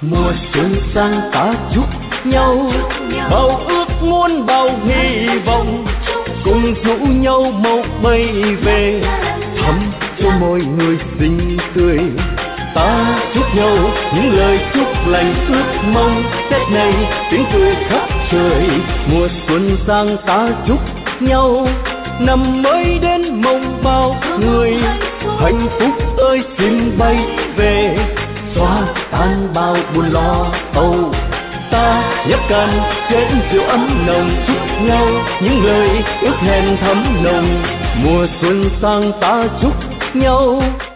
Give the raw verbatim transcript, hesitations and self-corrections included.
Mùa xuân sang ta chúc nhau bao ước muốn bao hy vọng, cùng rủ nhau một bay về thăm cho mọi người xinh tươi. Ta chúc nhau những lời chúc lành ước mong, Tết này tiếng cười khắp trời. Mùa xuân sang ta chúc nhau năm mới đến mong bao người hạnh phúc ơi xin bay về, xóa tan bao buồn lo âu. Ta nhấp can chén rượu ấm nồng, chúc nhau những lời ước hẹn thắm nồng. Mùa xuân sang ta chúc nhau